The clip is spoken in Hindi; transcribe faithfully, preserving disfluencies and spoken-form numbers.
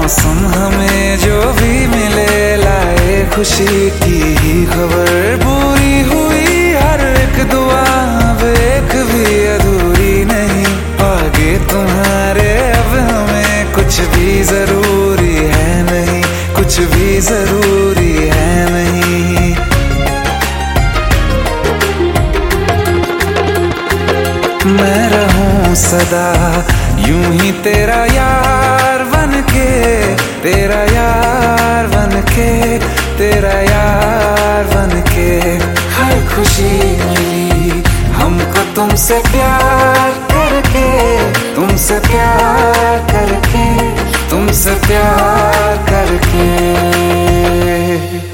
मौसम हमें जो भी मिले लाए खुशी की ही खबर। पूरी हुई हर एक दुआ अब एक भी अधूरी नहीं। आगे तुम्हारे अब हमें कुछ भी जरूरी है नहीं, कुछ भी जरूरी है नहीं। मैं रहूं सदा यूं ही तेरा यार बनके, तेरा यार बनके, तेरा यार बनके। हर खुशी मिली हमको तुमसे प्यार करके, तुमसे प्यार करके, तुमसे प्यार करके।